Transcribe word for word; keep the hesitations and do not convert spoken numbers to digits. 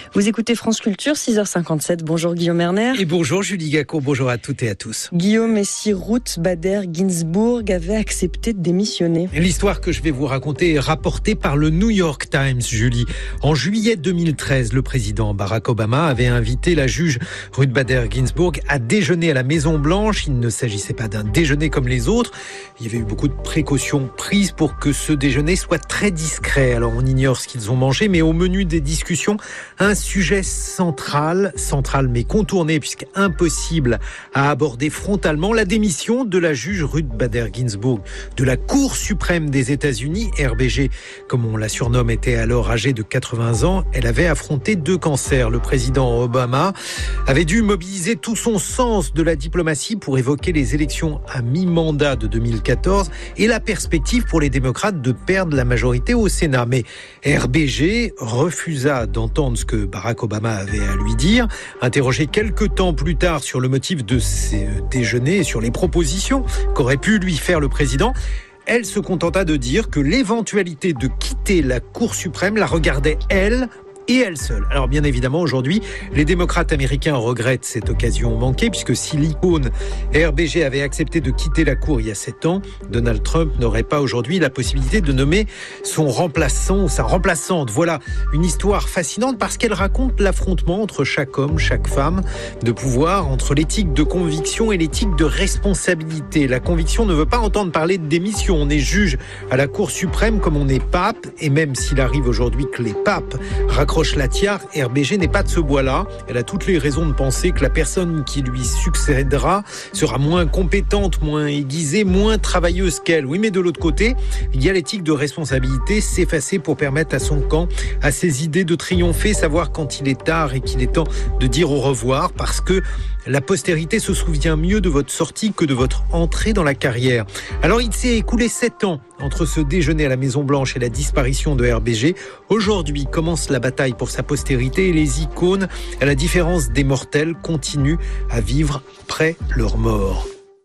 Vous écoutez France Culture, six heures cinquante-sept. Bonjour Guillaume Erner. Et bonjour Julie Gacot, bonjour à toutes et à tous. Guillaume, et si Ruth Bader Ginsburg avait accepté de démissionner? L'histoire que je vais vous raconter est rapportée par le New York Times, Julie. En juillet deux mille treize, le président Barack Obama avait invité la juge Ruth Bader Ginsburg à déjeuner à la Maison-Blanche. Il ne s'agissait pas d'un déjeuner comme les autres. Il y avait eu beaucoup de précautions prises pour que ce déjeuner soit très discret. Alors on ignore ce qu'ils ont mangé, mais au menu des discussions, un sujet central, central mais contourné puisque impossible à aborder frontalement, la démission de la juge Ruth Bader Ginsburg de la Cour suprême des États-Unis. R B G, comme on la surnomme, était alors âgée de quatre-vingts ans. Elle avait affronté deux cancers. Le président Obama avait dû mobiliser tout son sens de la diplomatie pour évoquer les élections à mi-mandat de deux mille quatorze et la perspective pour les démocrates de perdre la majorité au Sénat. Mais R B G refusa d'entendre ce que Barack Obama avait à lui dire. Interrogé quelques temps plus tard sur le motif de ces déjeuners et sur les propositions qu'aurait pu lui faire le président, elle se contenta de dire que l'éventualité de quitter la Cour suprême la regardait, elle, et elle seule. Alors bien évidemment, aujourd'hui, les démocrates américains regrettent cette occasion manquée, puisque si l'icône R B G avait accepté de quitter la Cour il y a sept ans, Donald Trump n'aurait pas aujourd'hui la possibilité de nommer son remplaçant ou sa remplaçante. Voilà une histoire fascinante parce qu'elle raconte l'affrontement entre chaque homme, chaque femme de pouvoir, entre l'éthique de conviction et l'éthique de responsabilité. La conviction ne veut pas entendre parler de démission. On est juge à la Cour suprême comme on est pape, et même s'il arrive aujourd'hui que les papes raccrochent la tiare, R B G n'est pas de ce bois-là. Elle a toutes les raisons de penser que la personne qui lui succédera sera moins compétente, moins aiguisée, moins travailleuse qu'elle. Oui, mais de l'autre côté, il y a l'éthique de responsabilité, s'effacer pour permettre à son camp, à ses idées de triompher, savoir quand il est tard et qu'il est temps de dire au revoir, parce que la postérité se souvient mieux de votre sortie que de votre entrée dans la carrière. Alors il s'est écoulé sept ans entre ce déjeuner à la Maison-Blanche et la disparition de R B G. Aujourd'hui commence la bataille pour sa postérité et les icônes, à la différence des mortels, continuent à vivre près leur mort.